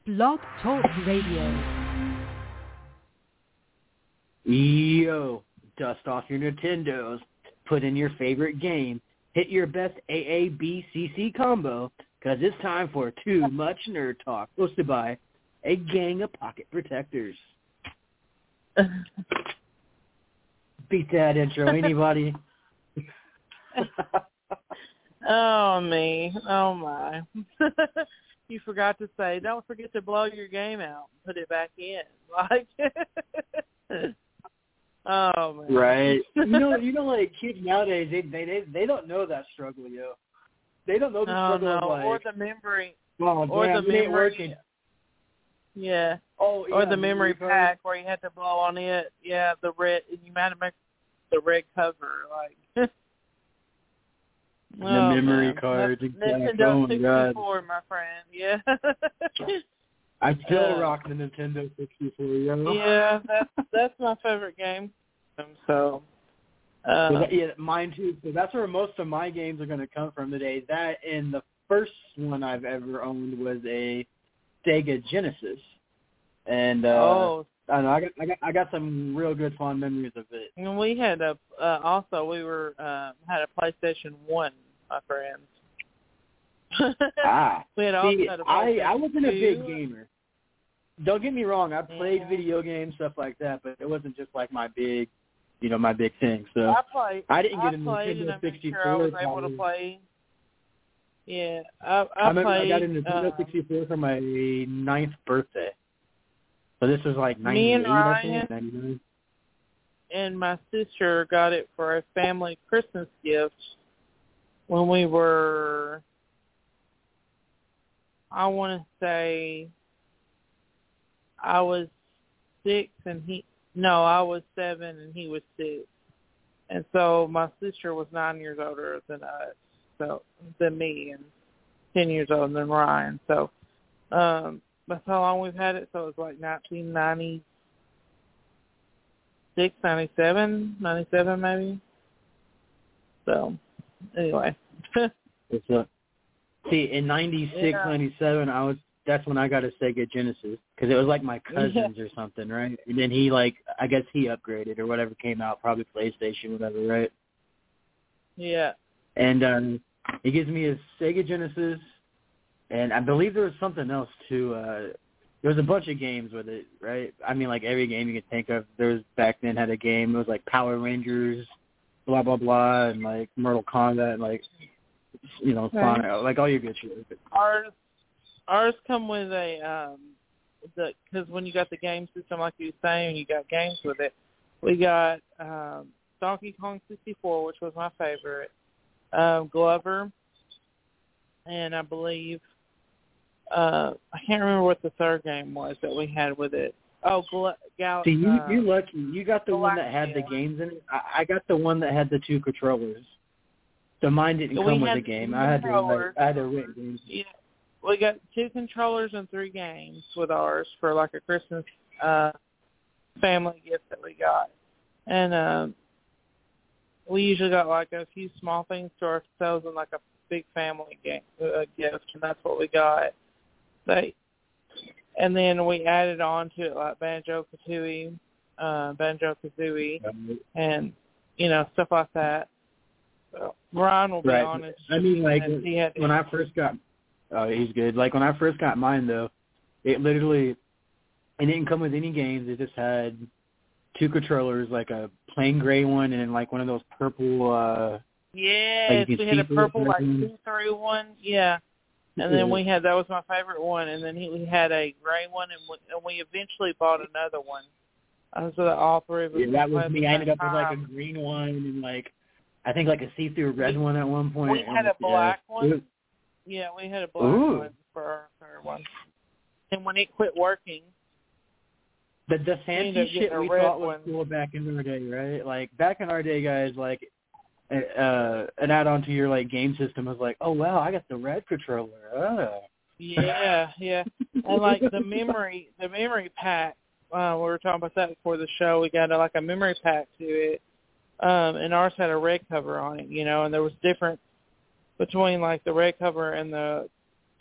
Blog Talk Radio. Yo, dust off your Nintendos, put in your favorite game, hit your best AABCC combo, because it's time for Too Much Nerd Talk, hosted by a gang of pocket protectors. Beat that intro, anybody? Oh, me. Oh, my. You forgot to say, don't forget to blow your game out and put it back in. Like, oh, man. Right. You know, like, kids nowadays, they don't know that struggle, yo. They don't know the struggle of, like... or the memory. Oh, or damn, the memory. Yeah. Oh, yeah. Or the memory pack where you had to blow on it. Yeah, the red, and you had to make the red cover, like... The memory card. Nintendo 64, my friend. Yeah. I still rock the Nintendo 64, yo. Yeah, that's my favorite game. So. Yeah, mine too. So that's where most of my games are going to come from today. That and the first one I've ever owned was a Sega Genesis, and I don't know, I got some real good fond memories of it. And we had had a PlayStation 1, my friends. We had also had a PlayStation I wasn't a 2. big gamer. Don't get me wrong, I played video games, stuff like that, but it wasn't just like my big thing. So I didn't get a Nintendo 64. Sure I was able to play. Yeah, I got a Nintendo 64 for my 9th birthday. So this was like 98, me and I think, Ryan 99. and my sister got it for a family Christmas gift when we were, I want to say, I was 6 and I was 7 and he was 6. And so my sister was 9 years older than me, and 10 years older than Ryan. So that's how long we've had it. So it was like 1996, 97 maybe. So anyway. See, in 96, 97, that's when I got a Sega Genesis, because it was like my cousin's or something, right? And then he, I guess he upgraded or whatever came out, probably PlayStation, whatever, right? Yeah. And he gives me a Sega Genesis, and I believe there was something else, too. There was a bunch of games with it, right? I mean, like, every game you could think of, there was back then had a game. It was, like, Power Rangers, blah, blah, blah, and, like, Mortal Kombat, and, like, Sonic, like, all your good shit. Ours come with because when you got the game system, like you were saying, you got games with it. We got Donkey Kong 64, which was my favorite, Glover, and I believe, I can't remember what the third game was that we had with it. Oh, See, you're lucky. You got the one that had the games in it. I got the one that had the 2 controllers. So mine didn't come with the game. I had to rent games. Yeah. We got 2 controllers and 3 games with ours for like a Christmas family gift that we got. And we usually got like a few small things to ourselves and like a big family gift, and that's what we got. And then we added on to it like Banjo-Kazooie, and, stuff like that. So Ryan will be honest. I mean, like, when I first got... Oh, he's good. Like, when I first got mine, though, it didn't come with any games. It just had 2 controllers, like a plain gray one and, like, one of those purple... Yes, we had a purple, like, 2-3 one. Yeah. And then that was my favorite one. And then we had a gray one, and we eventually bought another one. So that all 3 of us... Yeah, that was me. I ended up with, like, a green one and, like, I think, like, a see-through red one at one point. We had a black one. Yeah, we had a black one for our third one. And when it quit working... The fancy shit we thought was cool back in our day, right? Like, back in our day, guys, like, an add-on to your, like, game system was like, oh, wow, I got the red controller. Oh. Yeah. And, like, the memory pack, we were talking about that before the show. We got, like, a memory pack to it. And ours had a red cover on it, and there was different between, like, the red cover and the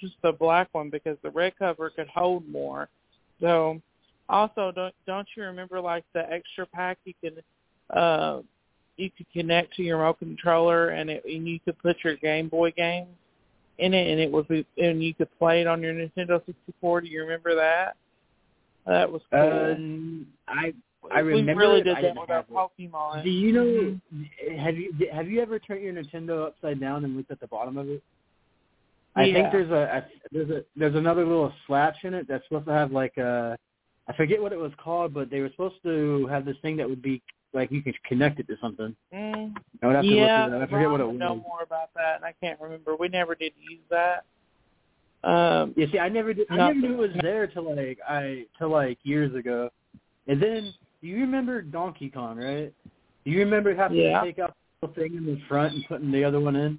just the black one because the red cover could hold more. So also, don't you remember like the extra pack you could connect to your remote controller and you could put your Game Boy games in it and you could play it on your Nintendo 64. Do you remember that? That was cool. I remember. We really it. did I that didn't with our have it. Pokemon. Do you know? Have you ever turned your Nintendo upside down and looked at the bottom of it? I think there's another little slash in it that's supposed to have like I forget what it was called, but they were supposed to have this thing that would be like you could connect it to something. I would have to look it up. I forget what it was. Know more about that, and I can't remember. We never did use that. See, I never did. I never knew it was there till years ago. And then, do you remember Donkey Kong? Right? Do you remember having to take out the thing in the front and putting the other one in?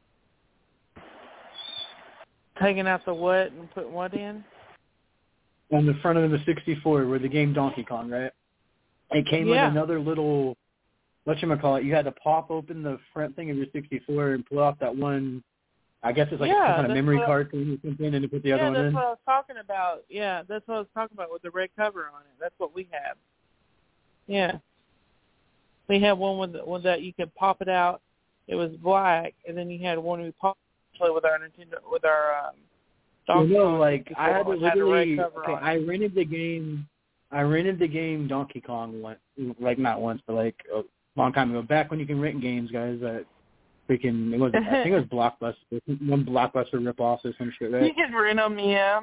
Taking out the what and putting what in? On the front of the 64, where the game Donkey Kong, right? It came with another little, whatchamacallit, you had to pop open the front thing of your 64 and pull off that one, I guess it's like some kind of memory card thing or something, and you put the other one in. Yeah, that's what I was talking about. Yeah, that's what I was talking about with the red cover on it. That's what we have. Yeah. We had one with that you could pop it out. It was black, and then you had one we popped with our Nintendo, with our Donkey Kong. Like, I had to literally, I rented the game Donkey Kong, like not once, but like a long time ago. Back when you can rent games, guys, I think it was Blockbuster, one Blockbuster ripoff or some shit, right? You can rent them, yeah.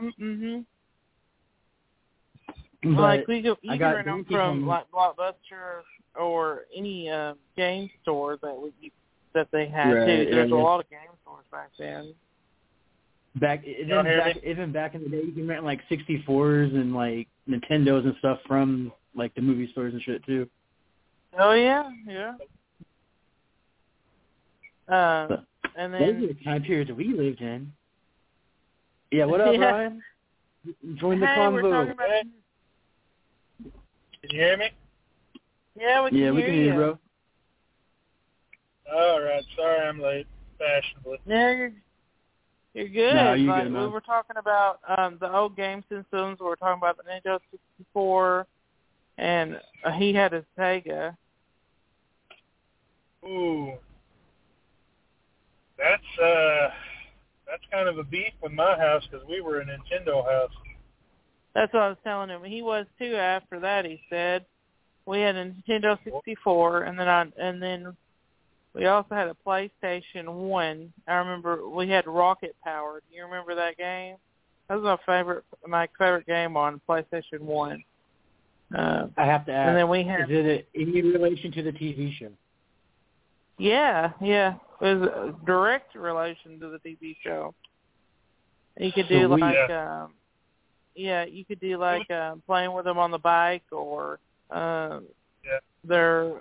But like you can rent them from like Blockbuster or any game store that they had too. There's a lot of game stores back then. Even back in the day, you can rent like 64s and like Nintendos and stuff from like the movie stores and shit too. Oh yeah. And then those are the time periods we lived in. Yeah, what up, Ryan? Join the convo. We're talking about... Can you hear me? Yeah, we can hear you, bro. All right, sorry I'm late, fashionably. Yeah, you're good. No, you're good, man. We were talking about the old game systems. We were talking about the Nintendo 64, and he had a Sega. Ooh, that's kind of a beef with my house because we were a Nintendo house. That's what I was telling him. He was too. After that, he said we had a Nintendo 64, and then we also had a PlayStation 1. I remember we had Rocket Power. Do you remember that game? That was my favorite game on PlayStation 1. I have to ask, and then we had, is it in relation to the TV show? Yeah. It was a direct relation to the TV show. You could do you could do like playing with them on the bike or their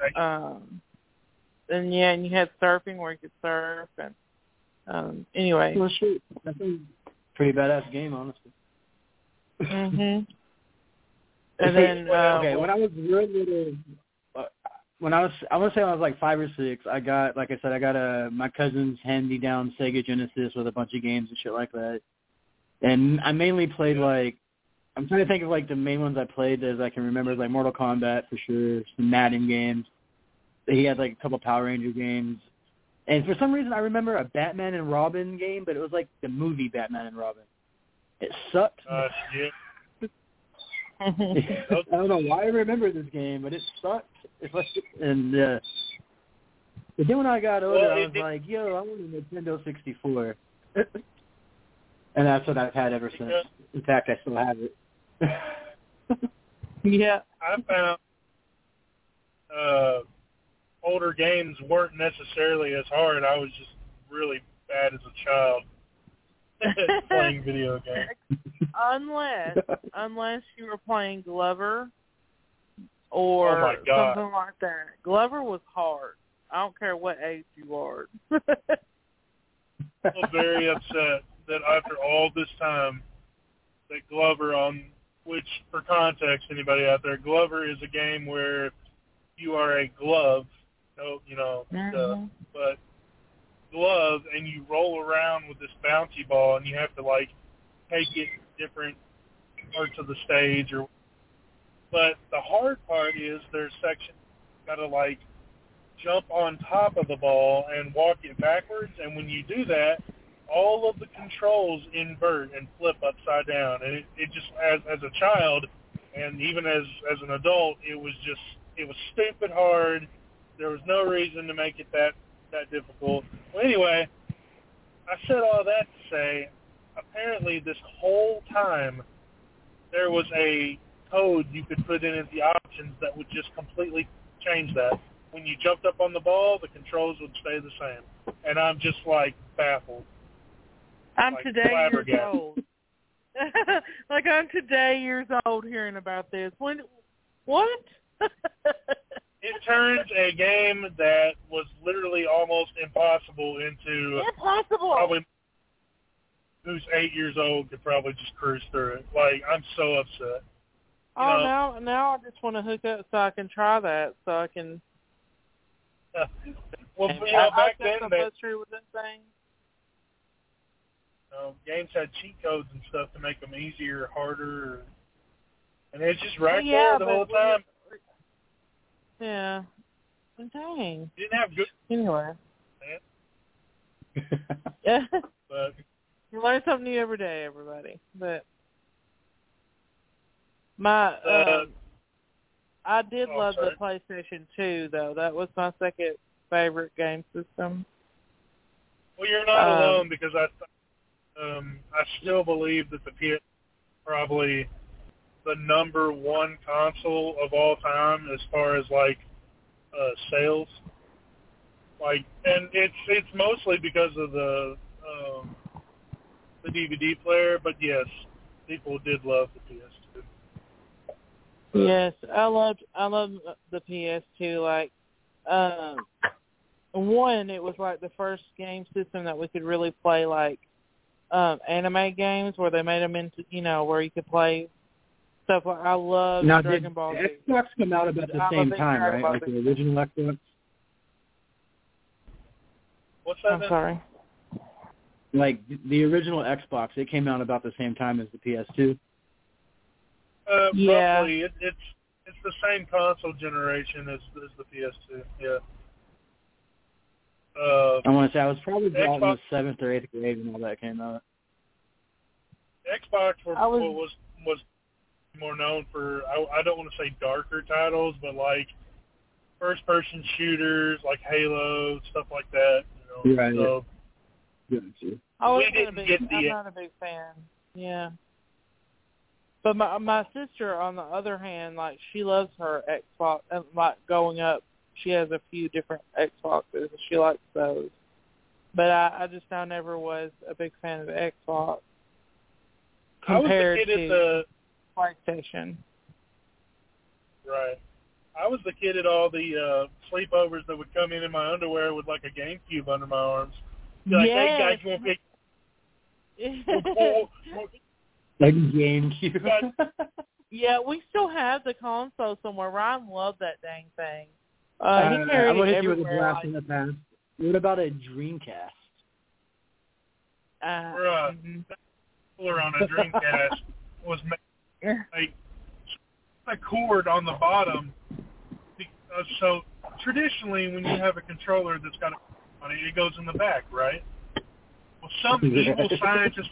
and you had surfing where you could surf and anyway. Well, shoot, that's a pretty badass game, honestly. Mhm. And then when I was real little, I want to say when I was like 5 or 6, I got my cousin's hand-me-down Sega Genesis with a bunch of games and shit like that. And I mainly played I'm trying to think of like the main ones I played as I can remember, like Mortal Kombat for sure, some Madden games. He had like a couple Power Ranger games. And for some reason I remember a Batman and Robin game, but it was like the movie Batman and Robin. It sucked. I don't know why I remember this game, but it sucked. And but then when I got older, I was like, yo, I want a Nintendo 64. And that's what I've had ever since. In fact, I still have it. Yeah. I found older games weren't necessarily as hard. I was just really bad as a child playing video games. Unless you were playing Glover or something like that. Glover was hard. I don't care what age you are. I'm very upset that after all this time that Glover, which for context, anybody out there, Glover is a game where you are a glove, but glove and you roll around with this bouncy ball, and you have to like take it different parts of the stage. But the hard part is there's sections you got to like jump on top of the ball and walk it backwards, and when you do that, all of the controls invert and flip upside down. And it just, as a child, and even as an adult, it was stupid hard. There was no reason to make it that difficult. Well, anyway, I said all that to say, apparently this whole time there was a code you could put in as the options that would just completely change that. When you jumped up on the ball, the controls would stay the same. And I'm just, like, baffled. I'm like today years old. Like, I'm today years old hearing about this. What? It turns a game that was literally almost impossible into probably who's 8 years old could probably just cruise through it. Like, I'm so upset. Now I just want to hook up so I can try that, so I can. Well, back then, with that thing. Games had cheat codes and stuff to make them easier, harder, and it's just right there the whole time. Yeah. Dang. Didn't have good. Anyway. But you learn something new every day, everybody. But I did love the PlayStation 2, though. That was my second favorite game system. Well, you're not alone, because I still believe that the PS is probably the number one console of all time as far as like sales. Like, and it's mostly because of the DVD player, but yes, people did love the PS2. Yes, I love the PS2. Like, one, it was like the first game system that we could really play like anime games, where they made them into, where you could play stuff. Like, I love Dragon Ball Z. Did Xbox come out about the same time, right? Like the original Xbox? What's that? I'm sorry. Like the original Xbox, it came out about the same time as the PS2. Yeah. Roughly, it's the same console generation as the PS2. Yeah. I want to say I was probably about in the 7th or 8th grade when all that came out. Xbox was more known for, I don't want to say darker titles, but like first-person shooters, like Halo, stuff like that. Right. So I'm not a big fan. Yeah. But my sister, on the other hand, like, she loves her Xbox, and like going up, she has a few different Xboxes, and she likes those. But I never was a big fan of the Xbox compared to PlayStation. Right. I was the kid at all the sleepovers that would come in my underwear with like a GameCube under my arms. Like, hey guys, you want to pick? Like GameCube. Yeah, we still have the console somewhere. Ryan loved that dang thing. He I'm carried going to it hit you with a everywhere. blast in the past. What about a Dreamcast? Cooler on a Dreamcast was like a cord on the bottom. So traditionally, when you have a controller that's got a on it, it goes in the back, right? Well, some evil scientist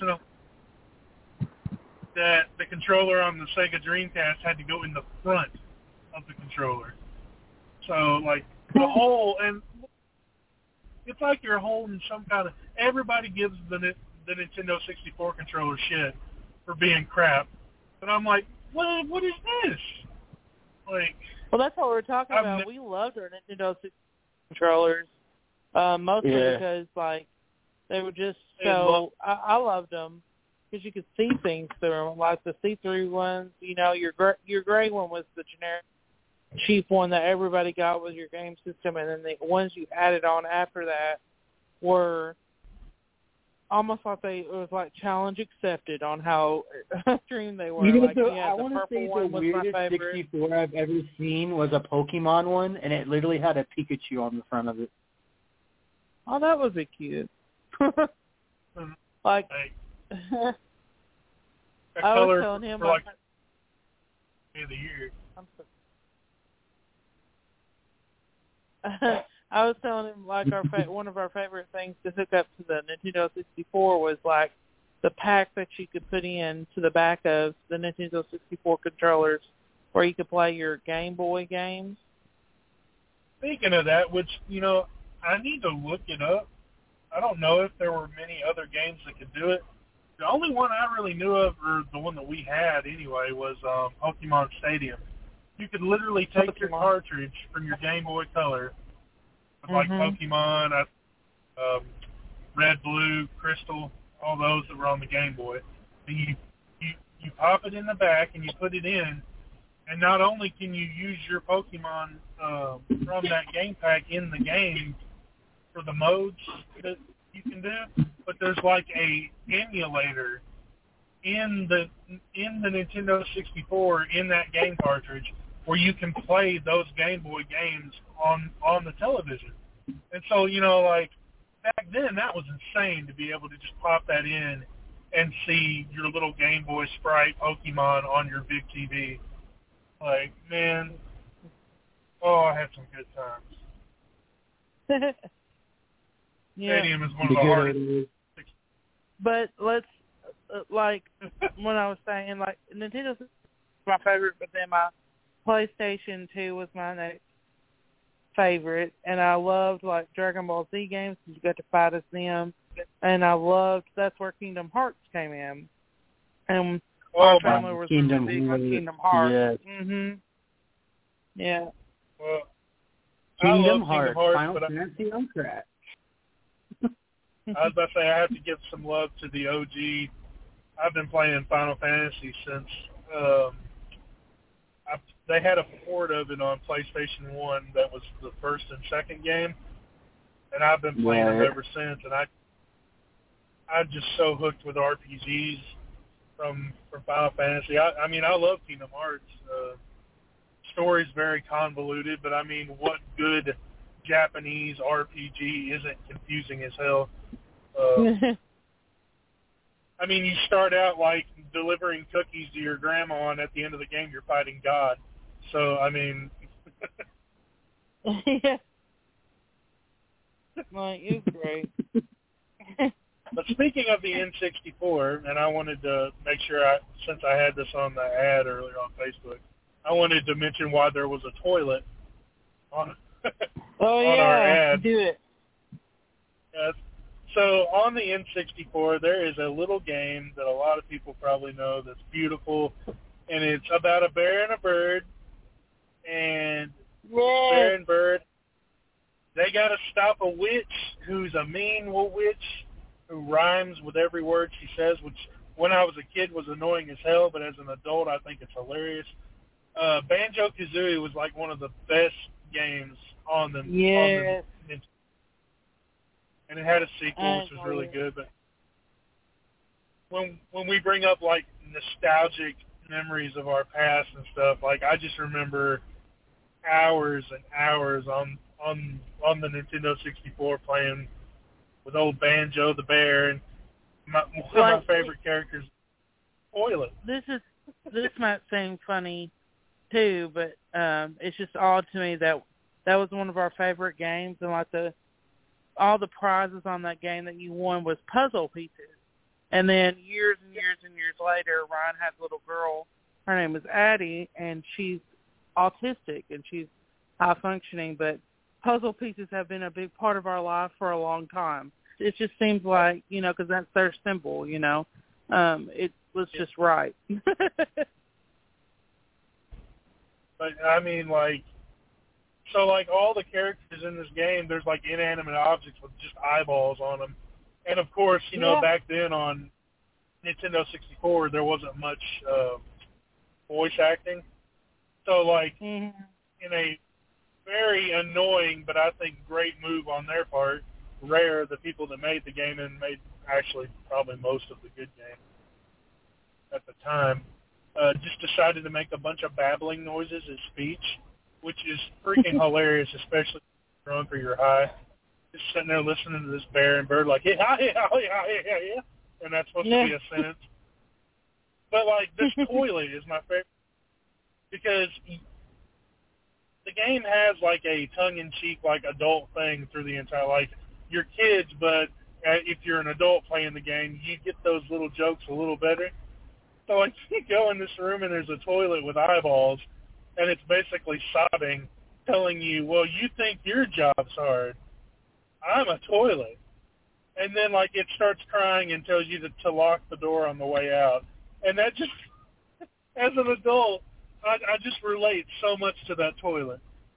that the controller on the Sega Dreamcast had to go in the front of the controller. So, like, the whole, and it's like you're holding some kind of, everybody gives the Nintendo 64 controller shit for being crap. But I'm like, what is this? Like, well, that's what we're talking about. We loved our Nintendo 64 controllers, mostly because, like, they were just so, I loved them because you could see things through them, like the see-through ones. Your gray one was the generic cheap one that everybody got with your game system, and then the ones you added on after that were almost like it was like challenge accepted on how extreme they were. Like, I want to say the weirdest 64 I've ever seen was a Pokemon one, and it literally had a Pikachu on the front of it. Oh, that would be cute. Like, I was telling him for like of the year. I was telling him like one of our favorite things to hook up to the Nintendo 64 was like the pack that you could put in to the back of the Nintendo 64 controllers, where you could play your Game Boy games. Speaking of that, which I need to look it up. I don't know if there were many other games that could do it. The only one I really knew of, or the one that we had anyway, was Pokemon Stadium. You could literally take your cartridge from your Game Boy Color, with like Pokemon, Red, Blue, Crystal, all those that were on the Game Boy. And you pop it in the back and you put it in, and not only can you use your Pokemon from that game pack in the game for the modes that you can do, but there's like a emulator in the Nintendo 64 in that game cartridge where you can play those Game Boy games on the television. And so, like back then that was insane to be able to just pop that in and see your little Game Boy sprite Pokemon on your big TV. Like, man, I had some good times. Yeah. Stadium is one of the hardest. But let's, like, when I was saying, like, Nintendo's my favorite, but then my PlayStation 2 was my next favorite, and I loved, like, Dragon Ball Z games because you got to fight as them, and I loved, that's where Kingdom Hearts came in. And our family was really big on Kingdom Hearts. Yes. Yeah. Well, Kingdom Hearts, but Final Fantasy on crack. I was about to say I have to give some love to the OG. I've been playing Final Fantasy since they had a port of it on PlayStation 1 that was the first and second game, and I've been playing them ever since. And I'm just so hooked with RPGs from Final Fantasy. I mean, I love Kingdom Hearts. Story's very convoluted, but I mean, what good Japanese RPG isn't confusing as hell? I mean, you start out like delivering cookies to your grandma, and at the end of the game, you're fighting God. So, I mean, yeah, like it's great. But speaking of the N64, and I wanted to make sure, since I had this on the ad earlier on Facebook, I wanted to mention why there was a toilet on our ad. Do it. Yes. So on the N64, there is a little game that a lot of people probably know that's beautiful, and it's about a bear and a bird, and bear and bird, they got to stop a witch who's a mean witch who rhymes with every word she says, which when I was a kid was annoying as hell, but as an adult I think it's hilarious. Banjo-Kazooie was like one of the best games on the and it had a sequel, which was really good. But when we bring up like nostalgic memories of our past and stuff, like I just remember hours and hours on the Nintendo 64 playing with old Banjo the bear, and one of my favorite characters, Toilet. This might seem funny too, but it's just odd to me that was one of our favorite games, and like all the prizes on that game that you won was puzzle pieces. And then years and years and years later, Ryan had a little girl. Her name is Addie, and she's autistic, and she's high functioning, but puzzle pieces have been a big part of our life for a long time. It just seems like, because that's their symbol, it was just right. But, I mean, so all the characters in this game, there's, inanimate objects with just eyeballs on them. And, of course, back then on Nintendo 64, there wasn't much voice acting. So, in a very annoying but I think great move on their part, Rare, the people that made the game and made actually probably most of the good game at the time, just decided to make a bunch of babbling noises as speech, which is freaking hilarious, especially if you're drunk or you're high. just sitting there listening to this bear and bird like, yeah, and that's supposed to be a sentence. But, like, this toilet is my favorite because the game has, like, a tongue-in-cheek, like, adult thing through the entire, like, you're kids, but if you're an adult playing the game, you get those little jokes a little better. So, like, you go in this room and there's a toilet with eyeballs, and it's basically sobbing, telling you, well, you think your job's hard. I'm a toilet. And then, like, it starts crying and tells you to lock the door on the way out. And that just, as an adult, I just relate so much to that toilet.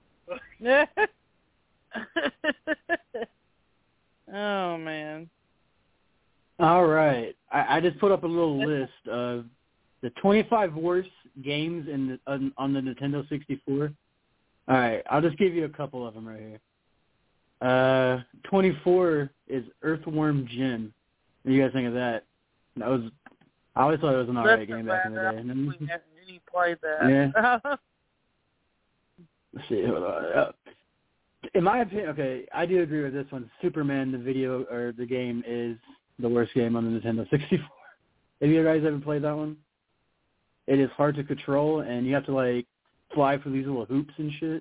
Oh, man. All right. I just put up a little list of the 25 worst games on the Nintendo 64. All right. I'll just give you a couple of them right here. 24 is Earthworm Jim. What do you guys think of that? I always thought it was an alright game back in the day. We haven't any played that. Yeah. Let's see. Hold on. In my opinion, okay, I do agree with this one. Superman, the game, is the worst game on the Nintendo 64. Have you guys ever played that one? It is hard to control, and you have to, like, fly through these little hoops and shit.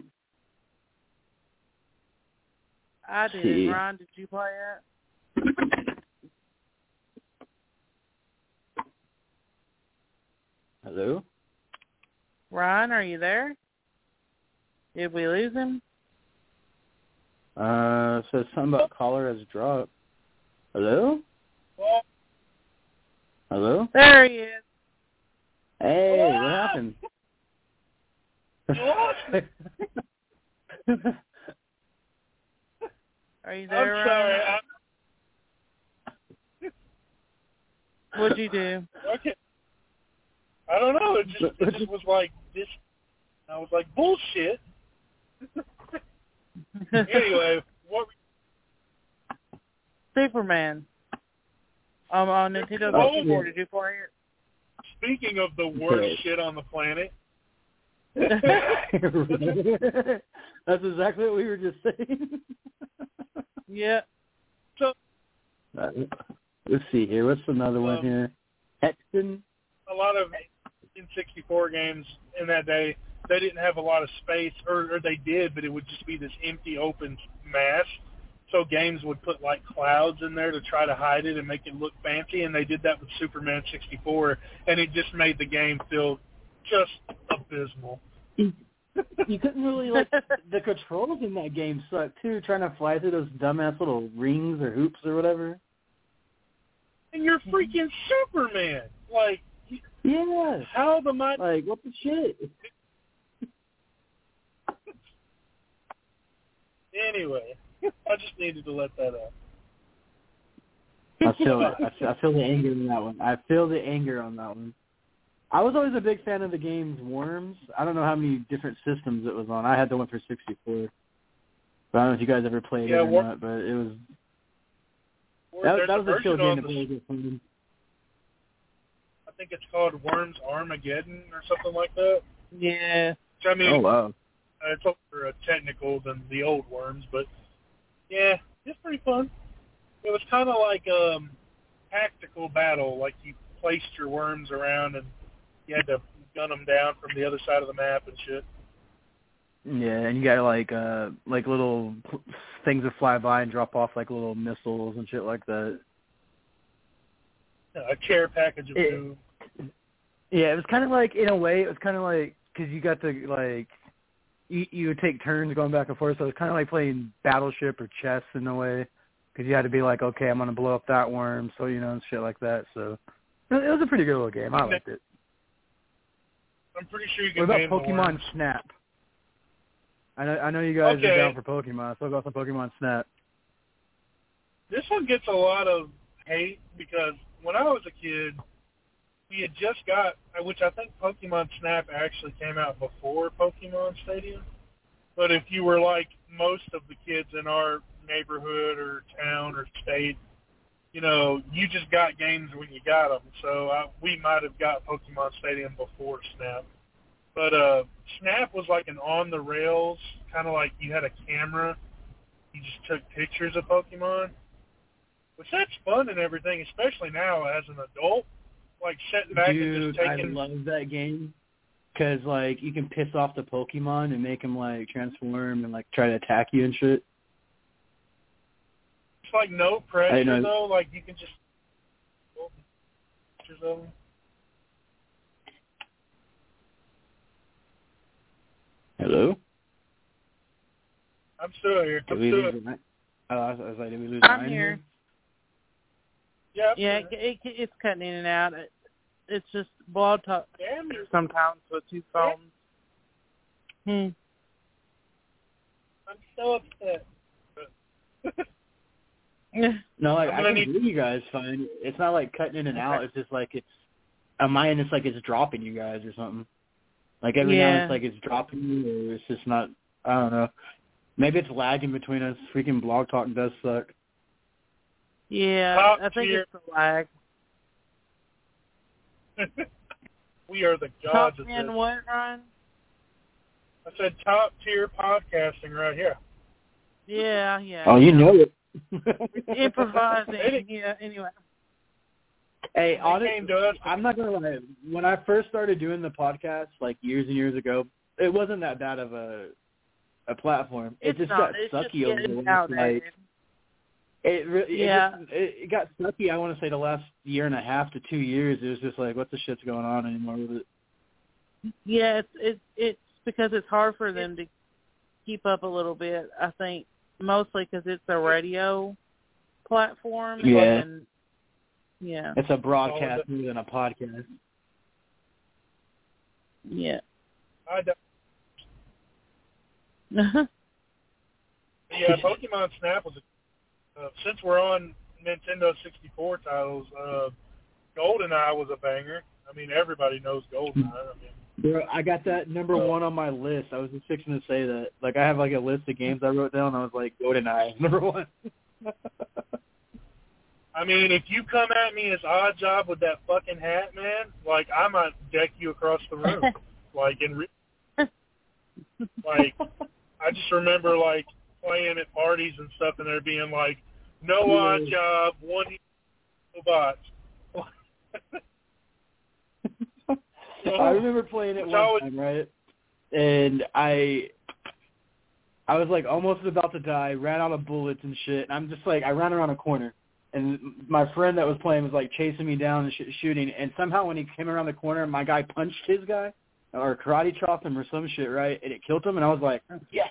I did. Ron, did you play it? Hello? Ron, are you there? Did we lose him? Says something about caller has dropped. Hello? Hello? There he is. Hey, what happened? Are you there, I'm sorry. Ron? What'd you do? Okay. I don't know. It just was like this. I was like, bullshit. Anyway, what? Superman. On Nintendo 64, did you play it? Speaking of the worst shit on the planet. That's exactly what we were just saying. Yeah. So, let's see here. What's another one here? Hexton. A lot of N64 games in that day, they didn't have a lot of space, or they did, but it would just be this empty, open mass. So games would put, like, clouds in there to try to hide it and make it look fancy, and they did that with Superman 64, and it just made the game feel just abysmal. You couldn't really, like, the controls in that game sucked, too, trying to fly through those dumbass little rings or hoops or whatever. And you're freaking Superman. Like, yeah. How the mighty... Like, what the shit? Anyway, I just needed to let that out. I feel it. I feel the anger in that one. I feel the anger on that one. I was always a big fan of the game's Worms. I don't know how many different systems it was on. I had the one for 64. But I don't know if you guys ever played it or not, but it was... That was a chill game to play with fun. I think it's called Worms Armageddon or something like that. Yeah. Which, I mean, oh, wow. It's more technical than the old Worms, but yeah, it's pretty fun. It was kind of like tactical battle, like you placed your worms around and you had to gun them down from the other side of the map and shit. Yeah, and you got like little things that fly by and drop off like little missiles and shit like that. A care package of food. Yeah, it was kind of like, in a way, it was kind of like, because you got to, like, you would take turns going back and forth, so it was kind of like playing Battleship or chess in a way, because you had to be like, okay, I'm going to blow up that worm, so, you know, and shit like that, so it was a pretty good little game. I liked it. I'm pretty sure you can What name about Pokemon Snap? I know you guys are down for Pokemon, so I'll go some Pokemon Snap. This one gets a lot of hate because when I was a kid, we had just got, which I think Pokemon Snap actually came out before Pokemon Stadium. But if you were like most of the kids in our neighborhood or town or state, you know, you just got games when you got them. So we might have got Pokemon Stadium before Snap. But Snap was like an on-the-rails, kind of like you had a camera You just took pictures of Pokemon, which that's fun and everything, especially now as an adult. Like sitting back and just taking. I love that game because like you can piss off the Pokemon and make them like transform and like try to attack you and shit. It's like no pressure though. Like you can just pictures of them. Hello. I'm still here. I was like, did we lose I'm Ryan here. Yeah. It's cutting in and out. It's just Blog Talk sometimes with two phones. I'm so upset. No, like, I can hear you guys fine. It's not like cutting in and out. It's just like it's on my end. It's like it's dropping you guys or something. Like every now and it's like it's dropping you, or it's just not. I don't know. Maybe it's lagging between us. Freaking Blog Talk does suck. Yeah, I think it's a lag. We are the gods of this. Top 10 what, Ryan? I said top tier podcasting right here. Yeah. Oh, you know it. Improvising. Yeah. Anyway. Hey, honestly, I'm not gonna lie. When I first started doing the podcast, like years and years ago, it wasn't that bad of a platform. It just got sucky over the like. It got sucky. I want to say the last year and a half to 2 years. It was just like, what the shit's going on anymore with it? Yeah, it's because it's hard for them to keep up a little bit. I think mostly because it's a radio platform. Yeah. And, yeah. It's a broadcast more than a podcast. Yeah. I don't. Yeah, Pokemon Snap was since we're on Nintendo 64 titles, GoldenEye was a banger. I mean, everybody knows GoldenEye. Bro, I got that number one on my list. I was just fixing to say that. Like, I have like a list of games I wrote down. I was like, GoldenEye, number one. I mean, if you come at me as Oddjob with that fucking hat, man, like I might deck you across the room. Like like I just remember like playing at parties and stuff, and there being like, no Oddjob, one bots. I remember playing it one time, right? And I was like almost about to die, ran out of bullets and shit. And I'm just like, I ran around a corner, and my friend that was playing was like chasing me down and shooting. And somehow when he came around the corner, my guy punched his guy or karate chopped him or some shit, right? And it killed him. And I was like, yes.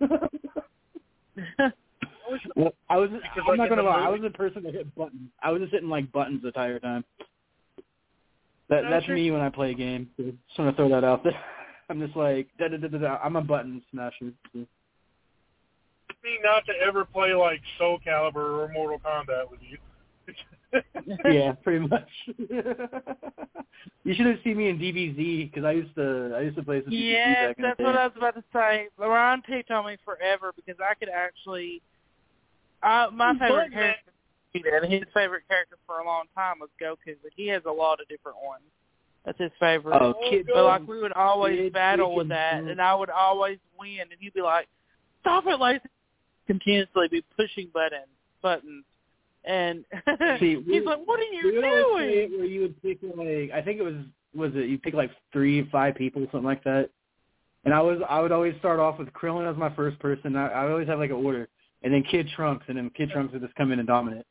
Well, I'm not gonna lie. I was the person that hit buttons. I was just hitting like buttons the entire time. That's me when I play a game. So just want to throw that out there. I'm just like I'm a button smasher. So. Me not to ever play like Soul Calibur or Mortal Kombat with you. Yeah, pretty much. You should have seen me in DBZ because I used to play some DBZ back in the day. That's what I was about to say. Ryan picked on me forever because I could actually. My favorite character, and his favorite character for a long time was Goku, but he has a lot of different ones. That's his favorite. Oh, but like we would always battle with that, and I would always win, and he'd be like, "Stop it, Lacey!" Continuously be pushing buttons, and he's like, "What are you doing?" Where you would pick like, I think it was it you pick like 3-5 people, something like that. And I would always start off with Krillin as my first person. I would always have like an order. And then Kid Trunks, and then Kid Trunks would just come in and dominate.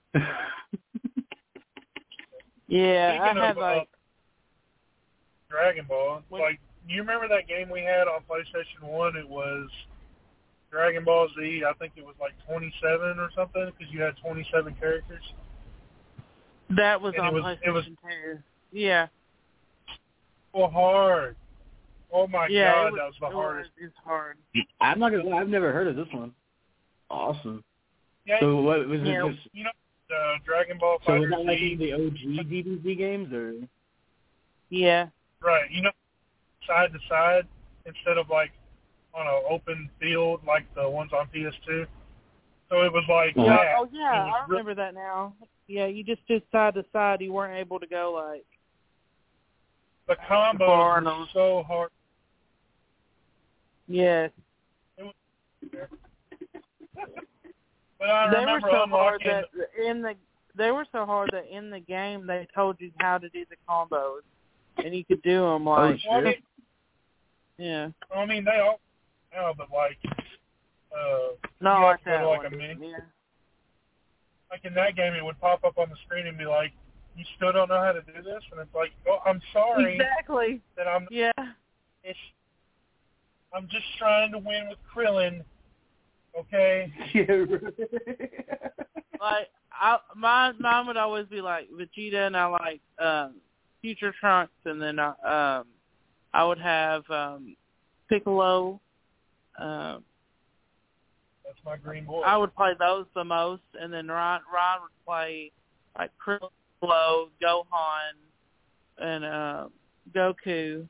Yeah, I had like Dragon Ball. Like, you remember that game we had on PlayStation 1? It was Dragon Ball Z. I think it was like 27 or something because you had 27 characters. That was on PlayStation 2. Yeah. So hard. Oh my God, that was the hardest. It's hard. I'm not gonna lie, I've never heard of this one. Awesome. Yeah, so what was it? Just, you know, Dragon Ball Fighter. So was that like the OG DBZ games, or? Yeah. Right. You know, side to side instead of like on an open field like the ones on PS2. So it was like that. Oh yeah, I remember that now. Yeah, you just did side to side. You weren't able to go like. The combos were so hard. Yes. But I They were remember so hard unlocking. that in the game they told you how to do the combos, and you could do them like. Oh, shit. Yeah. I mean, they all now, but like, No, you have like to go that to like one. a mini. Yeah. Like in that game, it would pop up on the screen and be like, "You still don't know how to do this?" And it's like, "Oh, I'm sorry Exactly. that I'm. Yeah. I'm just trying to win with Krillin, okay?" Like mine would always be like Vegeta, and I like Future Trunks, and then I would have Piccolo. That's my green boy. I would play those the most, and then Ron would play like Piccolo, Gohan, and Goku.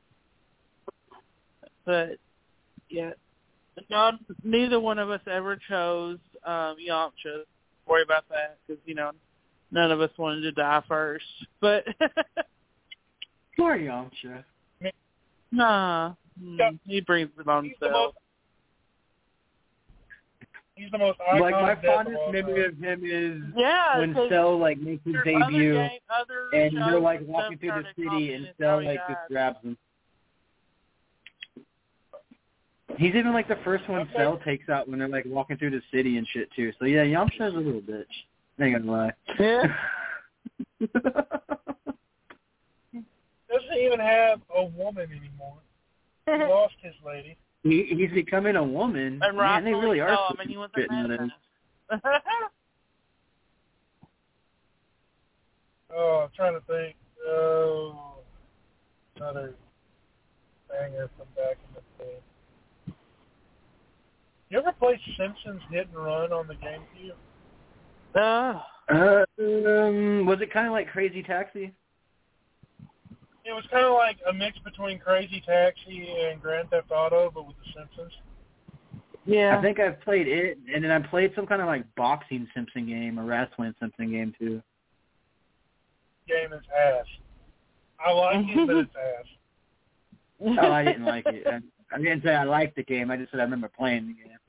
But yeah, neither one of us ever chose Yamcha. Worry about that because none of us wanted to die first. But Poor Yamcha. nah, he brings it on himself. He's the most iconic. Like my death fondest of all memory time. of him is Yeah, when Cell like makes his debut and they're like walking through the city and Cell like just grabs him. He's even like the first one Cell takes out when they're like walking through the city and shit too. So yeah, Yamcha's a little bitch. I ain't gonna lie. Yeah. Doesn't even have a woman anymore. He lost his lady. He's becoming a woman. And man, they really are. I mean, he was a man. Oh, I'm trying to think. Oh, another banger from back in the day. You ever play Simpsons Hit and Run on the GameCube? Was it kind of like Crazy Taxi? It was kind of like a mix between Crazy Taxi and Grand Theft Auto, but with the Simpsons. Yeah. I think I've played it, and then I played some kind of like boxing Simpson game or wrestling Simpson game too. Game is ass. I like it, but it's ass. Oh, I didn't like it. I didn't say I liked the game. I just said I remember playing the game.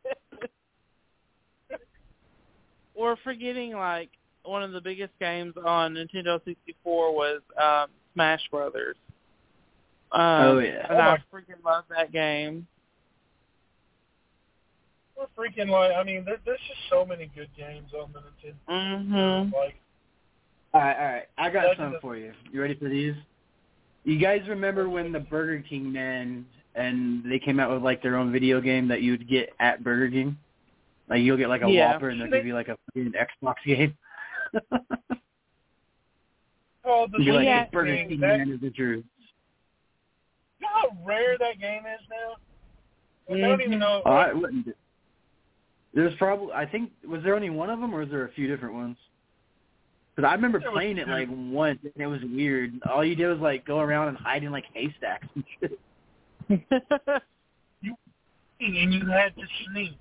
We're forgetting like one of the biggest games on Nintendo 64 was Smash Brothers. Oh yeah. And I freaking love that game. We're freaking like, I mean, there's just so many good games on the Nintendo. Mhm. Like, all right. I got some for you. You ready for these? You guys remember when the Burger King man and they came out with like their own video game that you'd get at Burger King? Like you'll get like a Whopper and they'll give you like a Xbox game. oh, the You'd be like, Yeah. Burger King man is it yours? You know how rare that game is now? Like, I don't even know. Oh, I wouldn't. There's probably, I think, was there only one of them or was there a few different ones? Because I remember playing it like once and it was weird. All you did was like go around and hide in like haystacks and shit. And you had to sneak.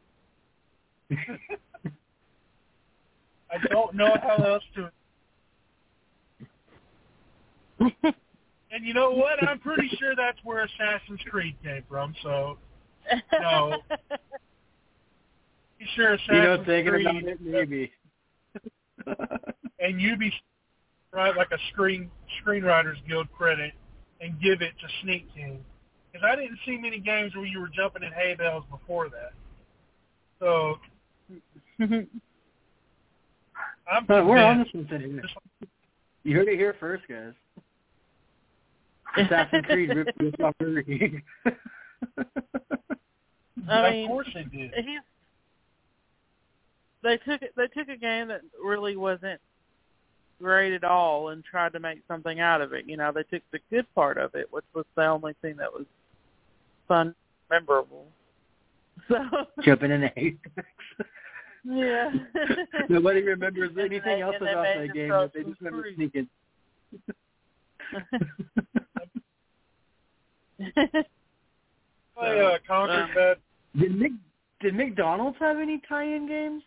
I don't know how else to. And you know what? I'm pretty sure that's where Assassin's Creed came from. So, no. You sure Assassin's thinking Creed, about it, maybe. and you be write like a Screenwriters Guild credit and give it to Sneak King. Because I didn't see many games where you were jumping in hay bales before that. So, we're on this one today. You heard it here first, guys. Assassin's Creed ripped off Burger King. I mean, of course they did. They took a game that really wasn't great at all and tried to make something out of it. You know, they took the good part of it, which was the only thing that was fun, memorable. So jumping in the haystacks. Yeah. Nobody remembers anything else about that game. But they just remember sneaking. I conquered that. Did McDonald's have any tie-in games?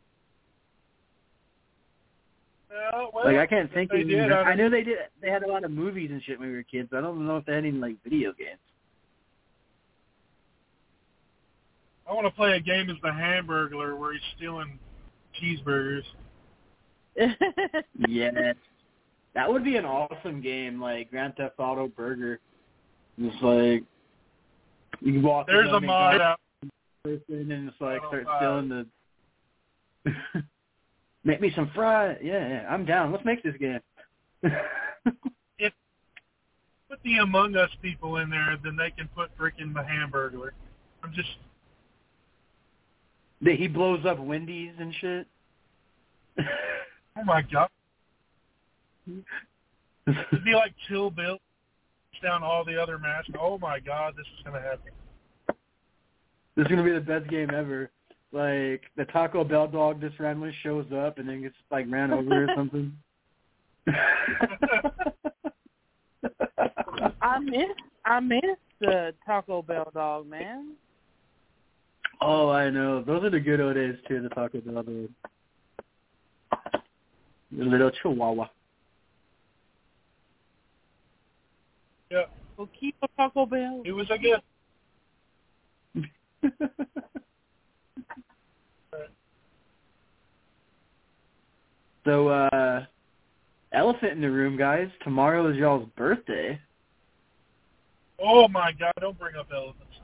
Well, like I can't think of any. I know they did. They had a lot of movies and shit when we were kids. But I don't know if they had any like video games. I want to play a game as the Hamburglar where he's stealing cheeseburgers. Yeah. That would be an awesome game, like Grand Theft Auto Burger. Just like you can walk There's in a mod out. person and just like start 105. stealing the make me some fries. Yeah, I'm down. Let's make this game. Put the Among Us people in there, then they can put freaking the Hamburglar. I'm just That he blows up Wendy's and shit. oh my god. It'd be like Chill Bill down all the other masks. Oh my god, this is gonna happen. This is gonna be the best game ever. Like the Taco Bell dog just randomly shows up and then gets like ran over or something. I miss the Taco Bell dog, man. Oh, I know. Those are the good old days too. The Taco Bell dog. The little Chihuahua. Yeah, We'll keep a Taco Bell. it was a gift. So, elephant in the room, guys. Tomorrow is y'all's birthday. Oh my god, don't bring up elephants.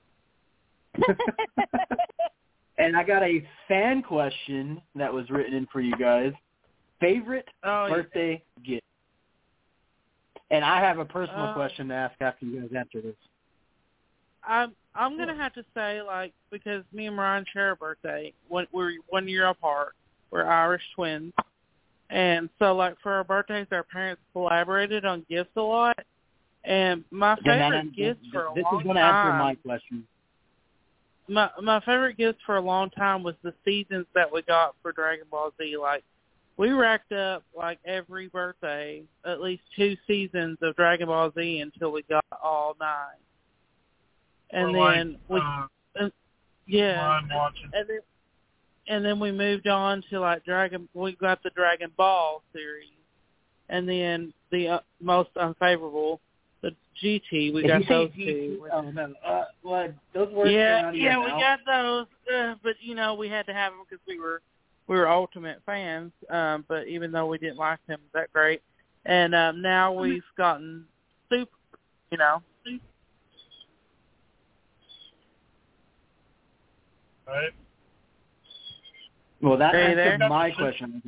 And I got a fan question that was written in for you guys. Favorite birthday gift? And I have a personal question to ask after you guys answer this. I'm gonna have to say, like, because me and Ryan share a birthday. We're 1 year apart. We're Irish twins, and so like for our birthdays, our parents collaborated on gifts a lot. And my favorite gift for a long time. This is going to answer my question. My favorite gift for a long time was the seasons that we got for Dragon Ball Z. Like, we racked up, like, every birthday, at least 2 seasons of Dragon Ball Z until we got all 9. And or then I'm watching. and then we moved on to, like, we got the Dragon Ball series. And then the most unfavorable, the GT, we got those two. Oh, no. What? Those words Yeah, we got those. But, you know, we had to have them because we were Ultimate fans, but even though we didn't like them that great. And now we've gotten Super, you know. Right. Well, that answered my question.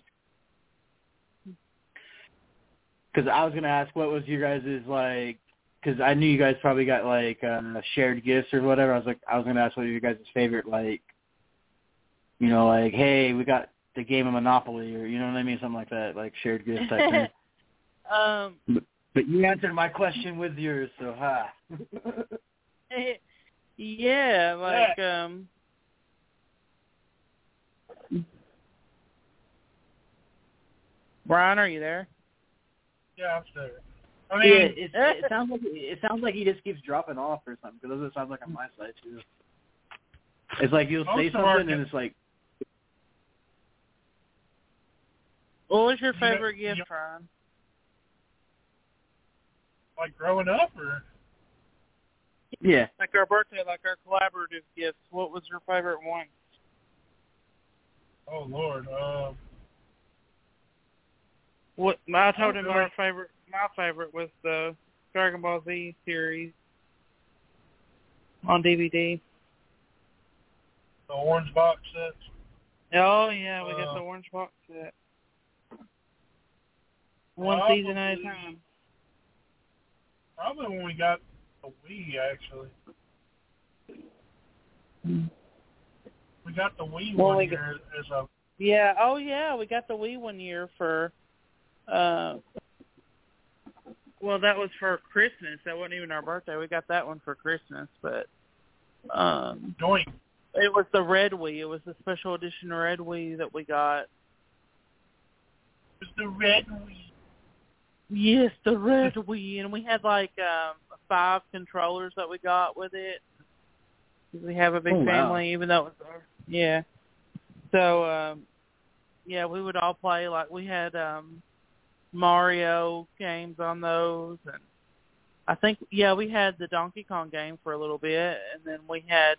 Because I was going to ask what was your guys' like, because I knew you guys probably got like shared gifts or whatever. I was going to ask what your guys' favorite, like, you know, like, hey, we got the game of Monopoly, or you know what I mean, something like that, like shared gifts type thing. But you answered my question with yours, so ha. Yeah, like Brian, are you there? Yeah, I'm still here. I mean, it sounds like he just keeps dropping off or something. Because that's what it sounds like on my side too. It's like you'll say something and it's like. What was your favorite gift, Brian? Like growing up, or? Yeah. Like our birthday, like our collaborative gifts. What was your favorite one? Oh Lord. What I told him my favorite was the Dragon Ball Z series on DVD. The orange box sets. Oh yeah, we got the orange box set. One season at a time. Probably when we got the Wii, actually. We got the Wii one year as a. Yeah. Oh yeah, we got the Wii 1 year for. Well, that was for Christmas. That wasn't even our birthday. We got that one for Christmas, but Doink. It was the Red Wii. It was the special edition Red Wii that we got. It was the Red Wii. Yes, the Red Wii, and we had like 5 controllers that we got with it. We have a big family, even though it was yeah. So yeah, we would all play. Like we had Mario games on those, and I think, we had the Donkey Kong game for a little bit, and then we had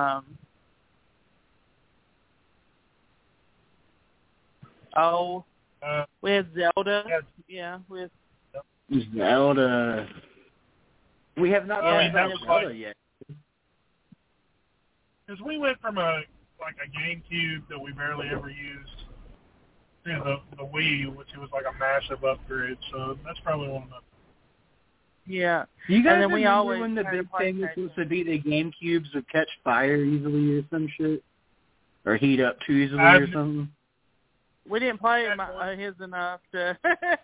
we had Zelda. Yeah, we had Zelda. We have not talked about Zelda yet. Because we went from a GameCube that we barely ever used to the Wii, which was like a massive upgrade. So that's probably one of the. Yeah. Do you guys and then we remember always when the had big a thing was PlayStation. supposed to be the GameCubes would catch fire easily or some shit? Or heat up too easily or something? We didn't play his enough to...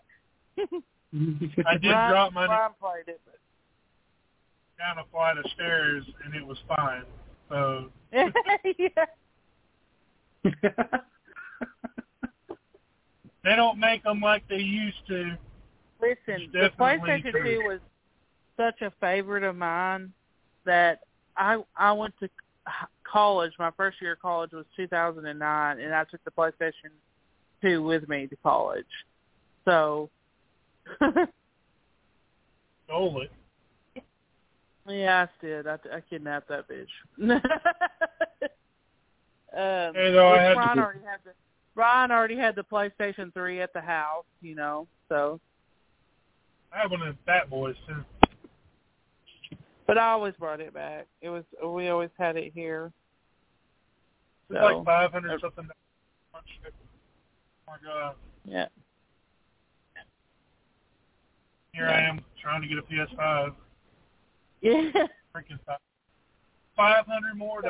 I did drop my Brian played it, but... down a flight of stairs, and it was fine. So... yeah. They don't make them like they used to. Listen, the PlayStation 2 was such a favorite of mine that I went to college. My first year of college was 2009, and I took the PlayStation 2 with me to college. So, stole it. Yeah, I did. I kidnapped that bitch. Brian already had the PlayStation 3 at the house, so. I had one of the Fat Boys too. But I always brought it back. We always had it here. It's like 500 something. Oh my God. Yeah. Here I am trying to get a PS5. Yeah. Freaking $500 more.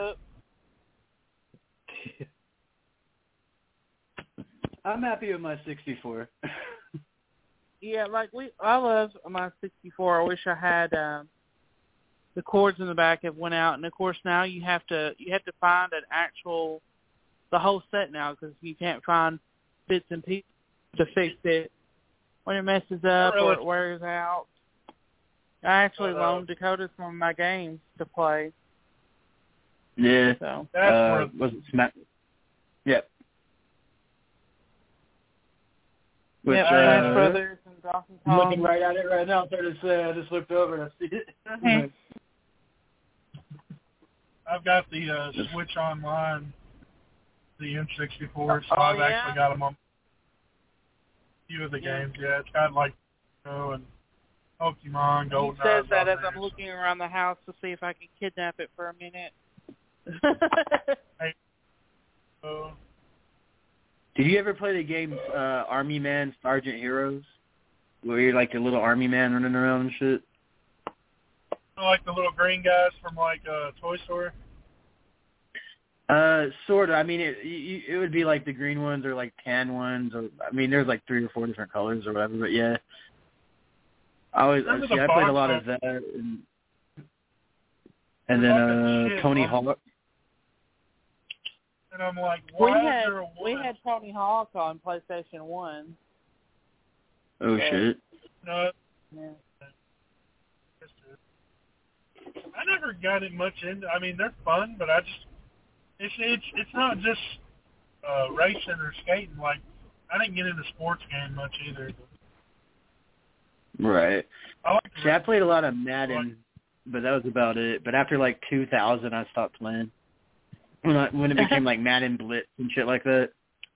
I'm happy with my 64. Yeah, I love my 64. I wish I had the cords in the back have went out, and of course now you have to find the whole set now because you can't find bits and pieces to fix it when it messes up or it wears out. I actually loaned Dakota some of my games to play. Yeah. So was it Smash? Yep. Which, Smash Brothers and Donkey Kong. I'm looking right at it right now. I just looked over and I see it. Mm-hmm. I've got the Switch Online, the N64, so I've actually got them on a few of the games. Yeah, it's got like and Pokemon, Golden. He says that as I'm looking around the house to see if I can kidnap it for a minute. Did you ever play the game Army Man Sergeant Heroes, where you're like a little army man running around and shit? Like the little green guys from like Toy Story? Sort of. I mean, it would be like the green ones or like tan ones, or I mean, there's like 3 or 4 different colors or whatever. But yeah, I played a lot of that, and then Tony Hawk. And I'm like, we had Tony Hawk on PlayStation 1. Oh shit. No. Yeah. I never got it much into. I mean, they're fun, but it's not just racing or skating. Like, I didn't get into sports game much either. Right. I played a lot of Madden, like, but that was about it. But after like 2000, I stopped playing. When it became like Madden Blitz and shit like that.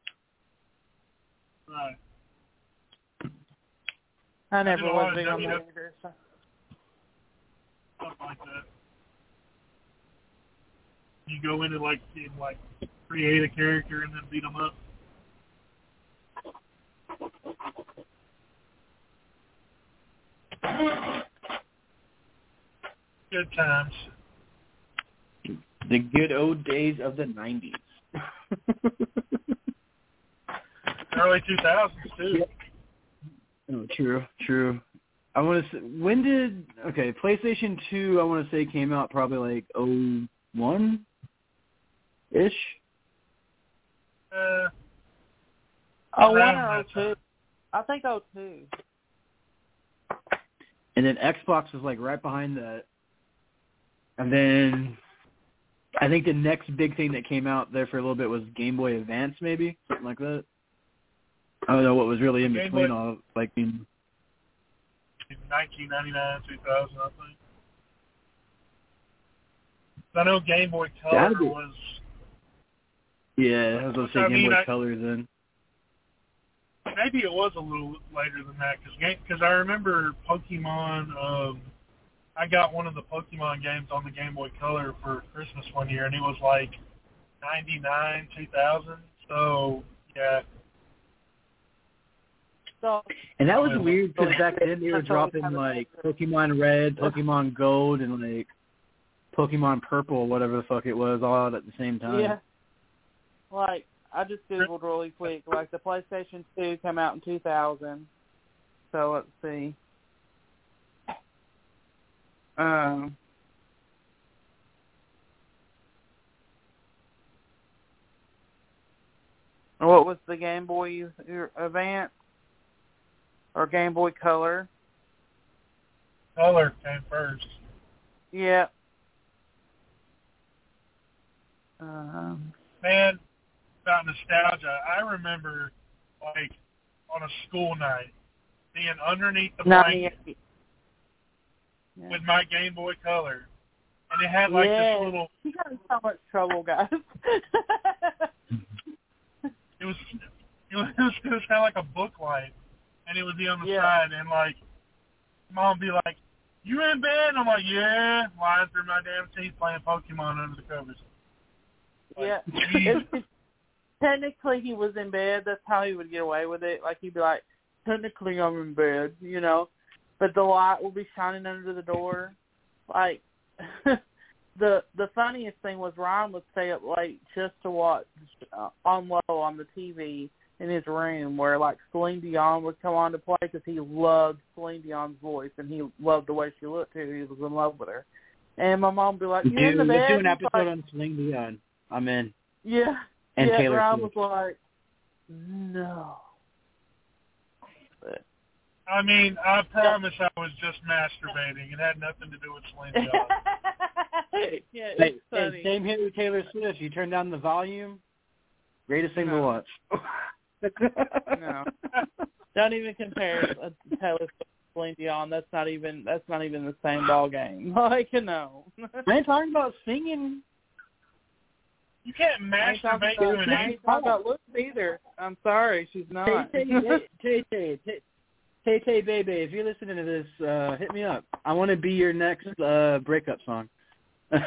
Right. I never was big on that either. So. Stuff like that. You go into like create a character and then beat them up. Good times. The good old days of the 90s. Early 2000s too. Oh, true. I want to say, PlayStation 2, I want to say came out probably like 01-ish? One or 02. I think 02. And then Xbox was like right behind that. And then I think the next big thing that came out there for a little bit was Game Boy Advance, maybe? Something like that. I don't know what was really in between all, like, 1999, 2000, I think. I know Game Boy Color was. Yeah, I was going to say Game Boy Color then. Maybe it was a little later than that because I remember Pokemon. I got one of the Pokemon games on the Game Boy Color for Christmas one year, and it was like 99, 2000. So yeah. So, and that was weird because back then they were dropping like Pokemon Red, Pokemon Gold, and like Pokemon Purple, whatever the fuck it was, all out at the same time. Yeah. Like, I just Googled really quick. Like, the PlayStation 2 came out in 2000. So, let's see. What was the Game Boy Advance? Or Game Boy Color? Color came first. Yeah. Man, about nostalgia, I remember, like, on a school night, being underneath the blanket with my Game Boy Color, and it had, like, this little... You got in so much trouble, guys. It was kind of like a book light, and it would be on the side, and, like, Mom would be like, "You in bed?" I'm like, "Yeah," lying through my damn teeth playing Pokemon under the covers. Like, Technically, he was in bed. That's how he would get away with it. Like, he'd be like, "Technically, I'm in bed," you know. But the light will be shining under the door. Like, the funniest thing was Ryan would stay up late just to watch on low on the TV in his room where, like, Celine Dion would come on to play because he loved Celine Dion's voice and he loved the way she looked, too. He was in love with her. And my mom would be like, "You in the bed?" Let's do an episode on Celine Dion. I'm in. Yeah. And Taylor Ryan Swift. was like, "No." But, I mean, I promise I was just masturbating. It had nothing to do with Celine Dion. yeah, hey, funny. Same here with Taylor Swift. You turn down the volume, greatest thing to watch. No. Don't even compare Taylor Swift to Celine Dion. That's not even the same ball game. Like, no. I ain't talking about singing. You can't masturbate to an I ain't talking about looks either. I'm sorry, she's not. Tay, baby, if you're listening to this, hit me up. I want to be your next breakup song. There's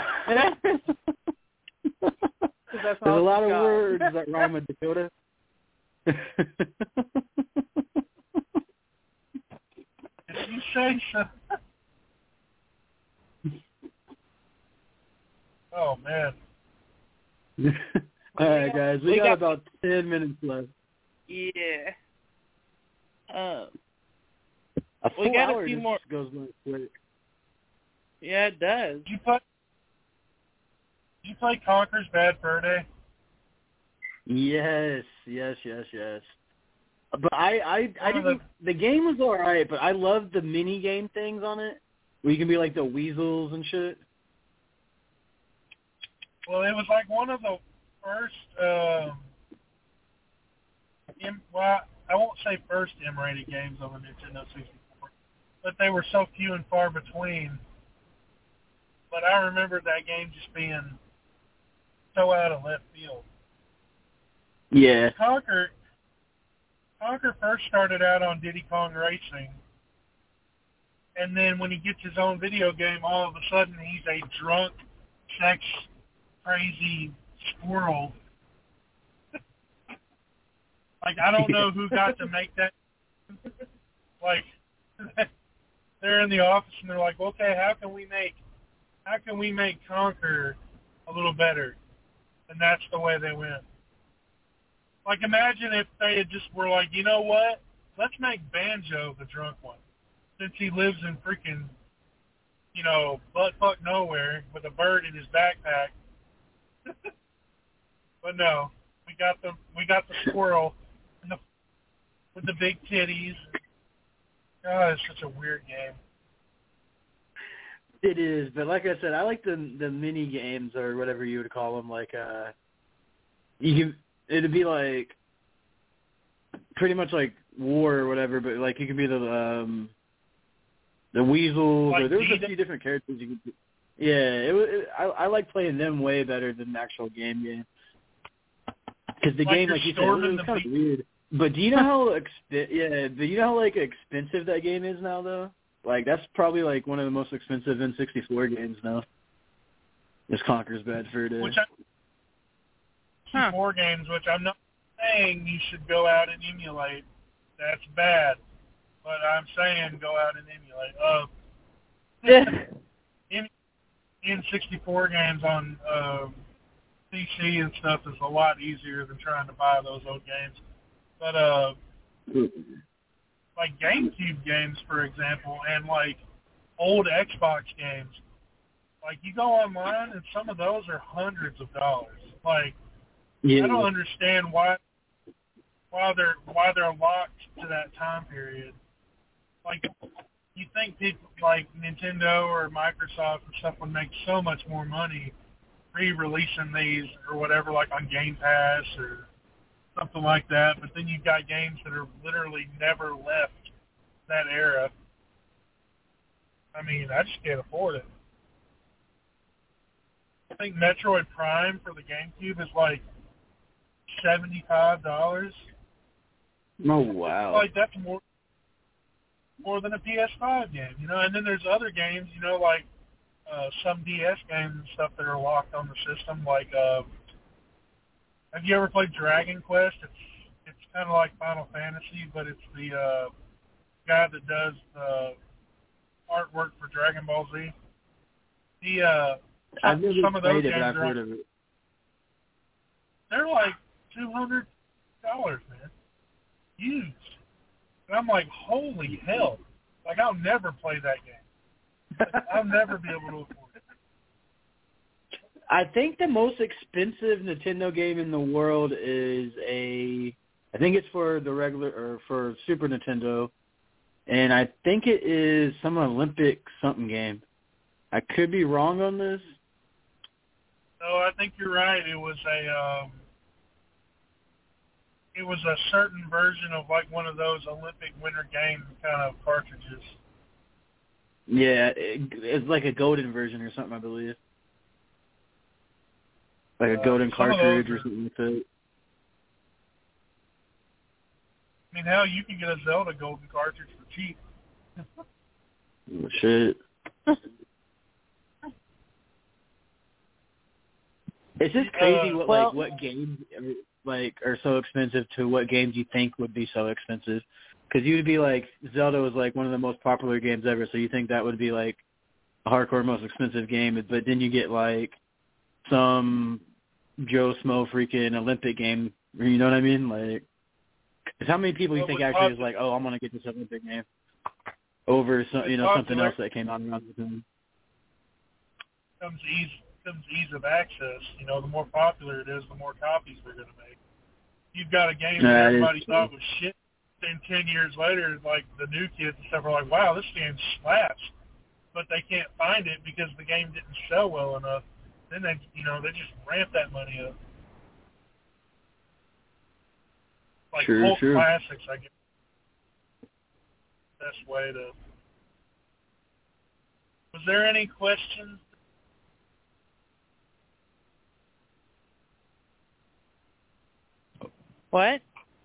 a lot of words that rhyme with Dakota. If you say so. Oh, man. All right, guys. We got about 10 minutes left. Yeah. A full we got hour a few just more. goes by quick. Yeah, it does. Did you play Conker's Bad Fur Day? Yes. But I didn't. The game was all right, but I loved the mini game things on it, where you can be like the weasels and shit. Well, it was like one of the first. I won't say first M-rated games on the Nintendo 64, but they were so few and far between. But I remember that game just being so out of left field. Yeah. Conker first started out on Diddy Kong Racing, and then when he gets his own video game, all of a sudden he's a drunk, sex-crazy squirrel. Like, I don't know who got to make that. Like, they're in the office and they're like, okay, how can we make Conker a little better? And that's the way they went. Like, imagine if they had just were like, you know what? Let's make Banjo the drunk one. Since he lives in freaking, butt-fuck nowhere with a bird in his backpack. But no, we got the squirrel with the big titties. God, it's such a weird game. It is, but like I said, I like the mini games or whatever you would call them. Like, it'd be like pretty much like war or whatever, but like you could be the the weasels. Like Or there was a D-Day? few different characters you could. Yeah, it was. I like playing them way better than the actual game. Because the Like game, you're like you said, it storming was the kind of beach. weird. But do you know how but you know how like expensive that game is now though? Like that's probably like one of the most expensive N64 games now. This Conker's Bad Fur Day. Which four games, which I'm not saying you should go out and emulate. That's bad. But I'm saying go out and emulate. N64 games on PC and stuff is a lot easier than trying to buy those old games. But like GameCube games, for example, and like old Xbox games, like you go online and some of those are hundreds of dollars. Like I don't understand why they're locked to that time period. Like you think people like Nintendo or Microsoft and stuff would make so much more money re-releasing these or whatever, like on Game Pass or something like that, but then you've got games that are literally never left that era. I mean, I just can't afford it. I think Metroid Prime for the GameCube is like $75. Oh wow! Like that's more than a PS5 game, you know. And then there's other games, you know, like some DS games and stuff that are locked on the system. Like, have you ever played Dragon Quest? It's kind of like Final Fantasy, but it's the guy that does the artwork for Dragon Ball Z. I've never some of those played it, games but I've heard of it. They're like $200, man. Used. And I'm like, holy hell. Like, I'll never play that game. I'll never be able to afford it. I think the most expensive Nintendo game in the world is I think it's for the regular, or for Super Nintendo, and I think it is some Olympic something game. I could be wrong on this. No, I think you're right. It was a certain version of like one of those Olympic Winter Games kind of cartridges. Yeah, it's like a golden version or something, I believe. Like a golden cartridge or something like that. I mean, hell, you can get a Zelda golden cartridge for cheap. Oh, shit. It's just crazy what games like are so expensive to what games you think would be so expensive. Because you'd be like, Zelda was like one of the most popular games ever, so you think that would be like a hardcore most expensive game, but then you get like some Joe Smo freaking Olympic game, you know what I mean? Like, cause how many people you think actually is like, oh, I'm gonna get this Olympic game over some, something else that came out around the time. Comes ease of access. You know, the more popular it is, the more copies they're gonna make. You've got a game that everybody thought was shit, and 10 years later, like the new kids and stuff are like, wow, this game slaps, but they can't find it because the game didn't sell well enough. Then they just ramp that money up. Like cult classics, I guess. Best way to. Was there any questions? What?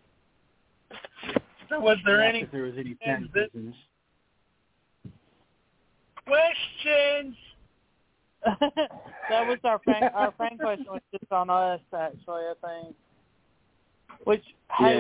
Was there any? If there was any questions? That was our friend question was just on us, actually, I think. Which we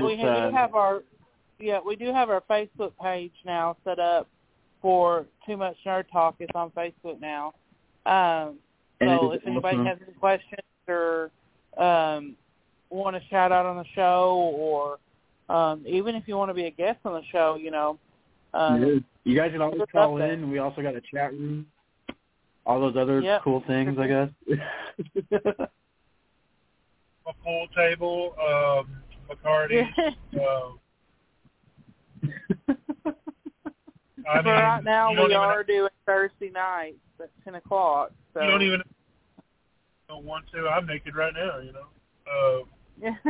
do have our Facebook page now set up for Too Much Nerd Talk. It's on Facebook now. So if anybody has any questions or want to shout out on the show, or even if you want to be a guest on the show, you guys can always call in. We also got a chat room. All those other cool things, I guess. A pool table, McCarty's. Right now, we are doing Thursday nights at 10 o'clock. So. You don't even want to. I'm naked right now,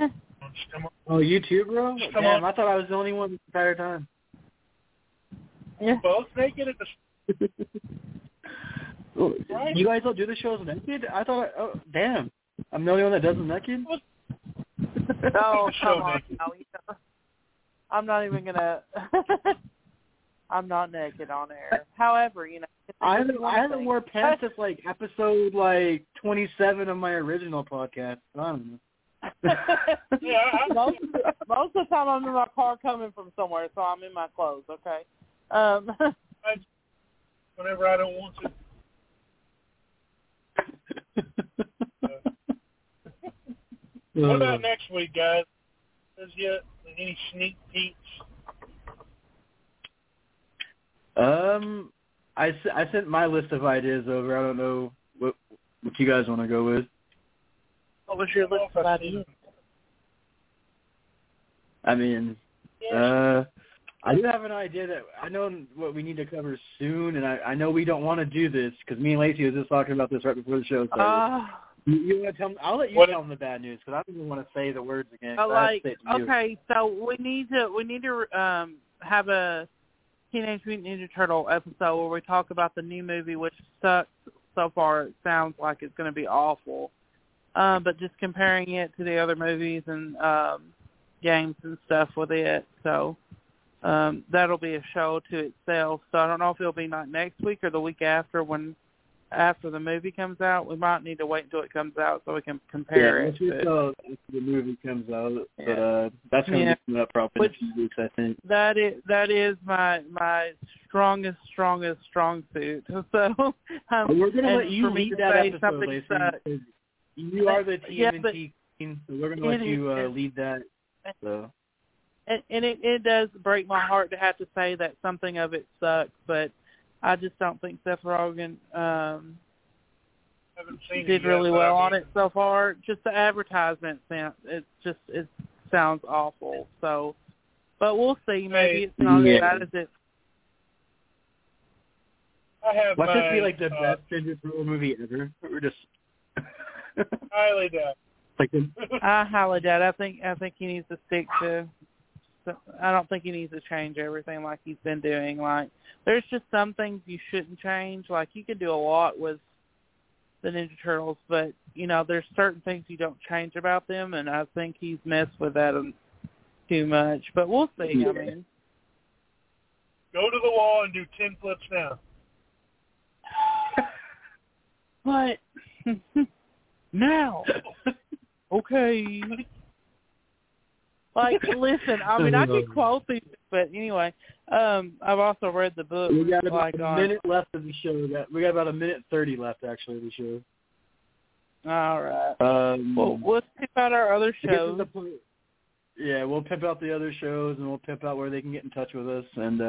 Oh, you too, bro? Damn, I thought I was the only one the entire time. Both naked at the right? You guys don't do the shows naked? I thought, oh, damn. I'm the only one that does them naked? Oh, Show come on. naked. No, I'm not even going to. I'm not naked on air. However, I haven't wore pants since, like, episode, 27 of my original podcast. I don't know. most of the time I'm in my car coming from somewhere, so I'm in my clothes, okay? Whenever I don't want to. What about next week, guys? Is yet any sneak peeks? I sent my list of ideas over. I don't know what you guys want to go with. What was your list of ideas? I mean, I do have an idea that I know what we need to cover soon, and I know we don't want to do this because me and Lacey was just talking about this right before the show started. You want to tell me? I'll let you tell them the bad news because I don't even want to say the words again. Okay, so we need to have a Teenage Mutant Ninja Turtle episode where we talk about the new movie, which sucks so far. It sounds like it's going to be awful. But just comparing it to the other movies and games and stuff with it. So that'll be a show to itself. So I don't know if it'll be like next week or the week after after the movie comes out. We might need to wait until it comes out so we can compare it. Yeah, after the movie comes out. But that's going to be coming up probably in a few weeks, I think. That is my strong suit. So we're going to let you lead that episode, Lacey. You are the TMNT queen, so we're going to let you lead that. So. And it does break my heart to have to say that something of it sucks, but I just don't think Seth Rogen did really well on it so far. Just the advertisement, it sounds awful. So, but we'll see. Maybe it's not as bad as it. Watch this be like the best Ninja Turtle movie ever. We're just highly doubt. I highly doubt. I think he needs to stick to. I don't think he needs to change everything like he's been doing. Like, there's just some things you shouldn't change. Like, you can do a lot with the Ninja Turtles, but, there's certain things you don't change about them, and I think he's messed with that too much. But we'll see. Yeah. I mean, go to the wall and do 10 flips now. What? Now. Okay. Like, listen, I mean, I could quote these, but anyway, I've also read the book. We got about a minute left of the show. We got about a minute 30 left, actually, of the show. All right. Well, let's pimp out our other shows. Yeah, we'll pimp out the other shows, and we'll pimp out where they can get in touch with us. And,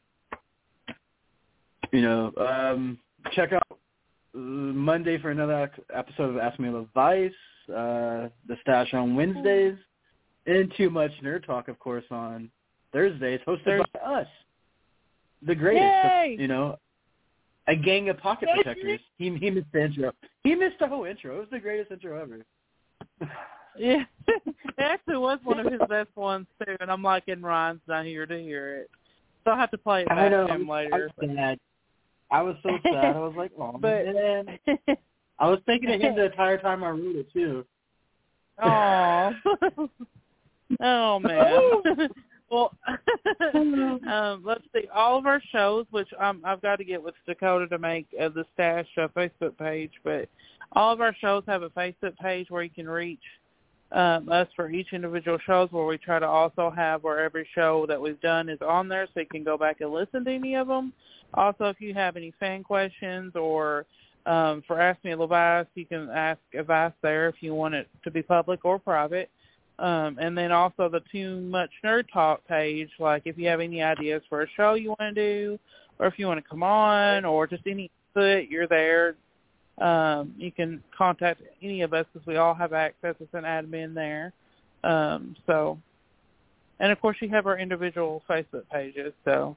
check out Monday for another episode of Ask Me Love Vice, The Stash on Wednesdays, and Too Much Nerd Talk, of course, on Thursdays, hosted by us, the greatest. Yay! A gang of pocket protectors. He missed the intro. He missed the whole intro. It was the greatest intro ever. Yeah, it actually was one of his best ones too. And I'm like, and Ryan's not here to hear it, so I have to play it back to him later. I was so sad. I was like, oh man. I was thinking of him the entire time I wrote it too. Oh, oh man. Well, let's see. All of our shows, which I've got to get with Dakota to make the Stash Facebook page, but all of our shows have a Facebook page where you can reach us for each individual shows, where we try to also have where every show that we've done is on there, so you can go back and listen to any of them. Also, if you have any fan questions or for Ask Me a Levice, you can ask advice there if you want it to be public or private. And then also the Too Much Nerd Talk page, like if you have any ideas for a show you want to do, or if you want to come on, or just any input, you're there. You can contact any of us because we all have access as an admin there. And of course you have our individual Facebook pages. So,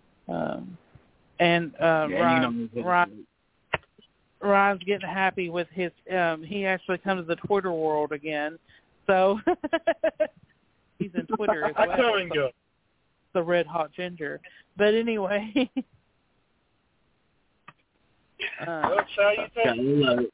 Ryan's getting happy with his. He actually comes to the Twitter world again. So he's in Twitter as well. I come and go. the Red Hot Ginger. But anyway. Well, salutations.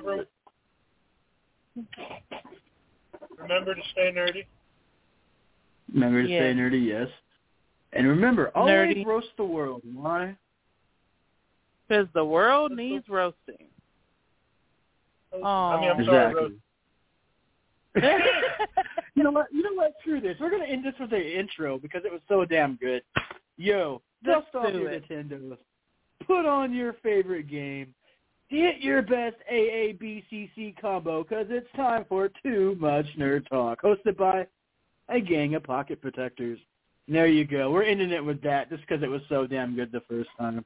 Remember to stay nerdy. Remember to stay nerdy, yes. And remember, always nerdy. Roast the world. Why? Because the world needs roasting. I mean, I'm sorry, exactly. Roast. You know what? Screw this. We're going to end this with an intro because it was so damn good. Yo, dust off your Nintendos. Put on your favorite game. Hit your best AABCC combo because it's time for Too Much Nerd Talk, hosted by a gang of pocket protectors. And there you go. We're ending it with that just because it was so damn good the first time.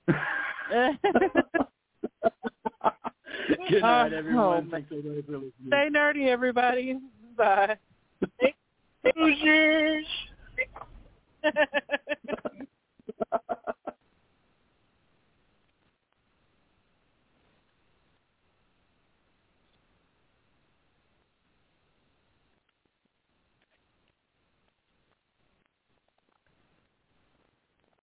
Good night, everyone. Thanks so much for listening. Stay nerdy, everybody. Bye. Hoosiers!